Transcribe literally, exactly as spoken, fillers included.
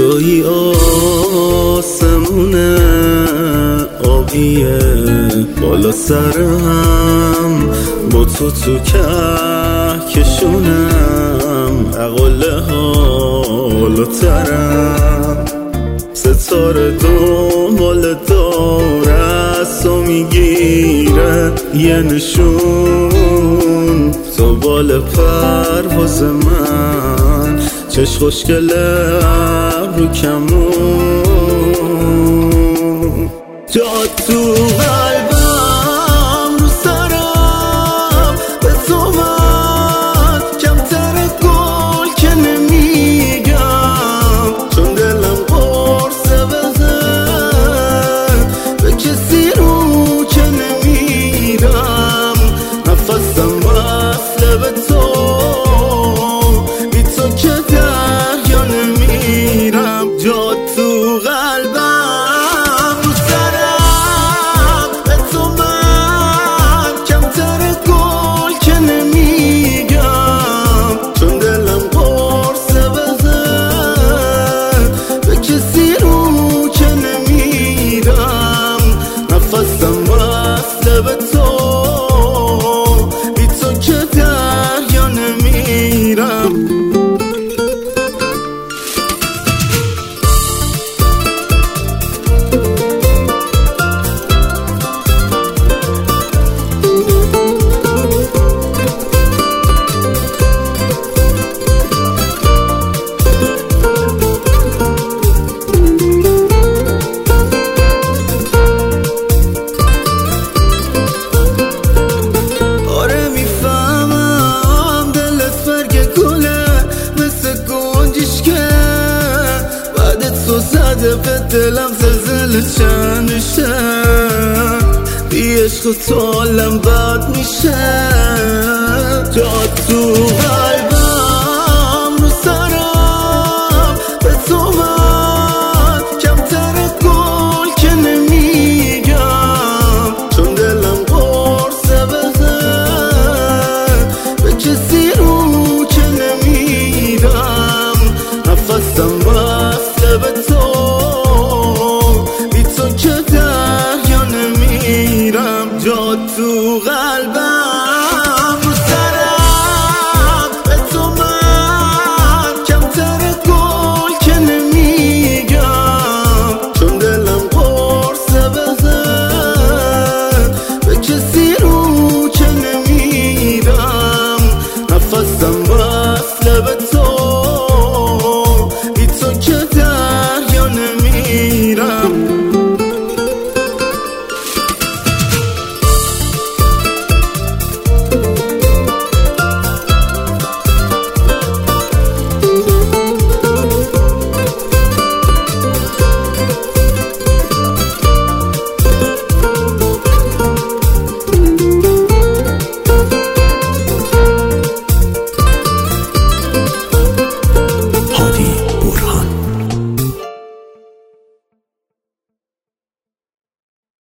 توی آسمونه آبیه بالا سرم، با تو تو کهکشونم، عقله حالا ترم. ستاره دنبال داره سو میگیره یه نشون، تو بال پرواز من، چش خوشگله ابرو کمون، جا تو قلبم رو سرم به تو من، کمتر گل که نمیگم، چون دلم قرصه بزن به کسی رو که نمیرم، نفسم وصله به تو، بی تو که دریا نمیرم، جا تو قلبم رو سرم به تو من، کمتر گل که نمیگم، چون دلم قرصه بزن به کسی رو که نمیرم، نفسم وصله به تو، بی تو که دریا نمیرم. به دلم زلزله چندشه، بی عشق تو حالم بد میشه، جا تو